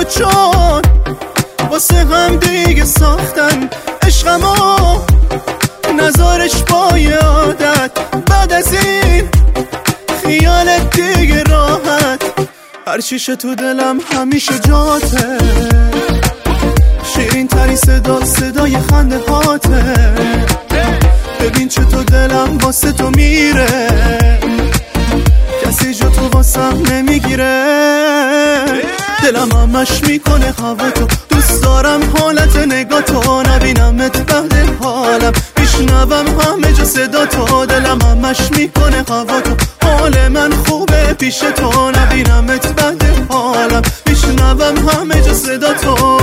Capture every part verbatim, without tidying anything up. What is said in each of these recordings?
رو چون واسه هم دیگه ساختن عشقمو نظارش با یادت بعد از این خیالت دیگه راحت هرچیشه تو دلم همیشه جاته شیرین تری صدا صدای خنده هاته ببین چطور دلم واسه تو میره کسی جا تو واسم نمیگیره دلم همش میکنه هوا تو دوست دارم حالت نگاه تو نبینمت بعد حالم میشنوم همه جا صدا تو دلم همش میکنه هوا تو حال من خوبه پیش تو نبینمت بعد حالم میشنوم همه جا صدا تو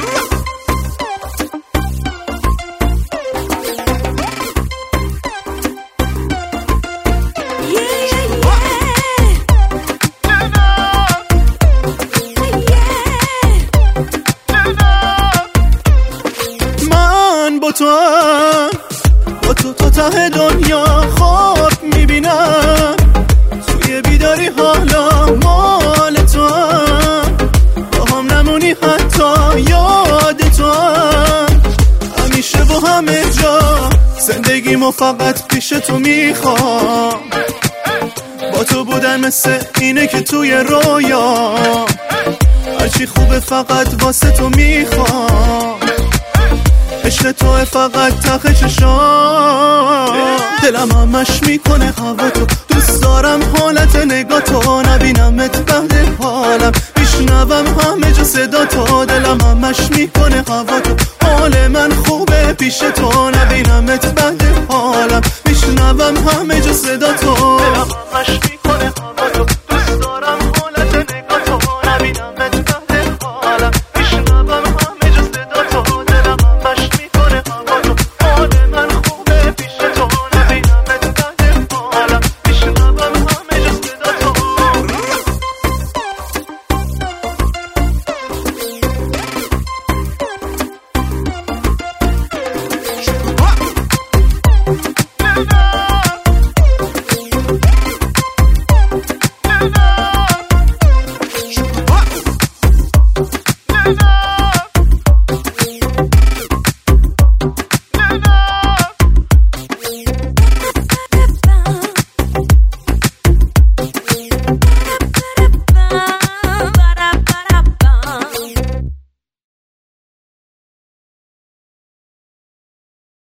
با تو با تو تا ته دنیا خواب میبینم توی بیداری حالا مال تو با هم نمونی حتی یاد تو همیشه با همه جا زندگیمو فقط پیش تو میخوام با تو بودن مثل اینه که توی رویا هرچی خوبه فقط واسه تو میخوام عشق توه فقط ته چشام دلم همش میکنه هوا تو دوست دارم حالت نگاه تو نبینمت بعد حالم میشنوم همه جا صدا تو دلم همش میکنه هوا تو حال من خوبه پیش تو نبینمت بعد حالم میشنوم همه جا صدا تو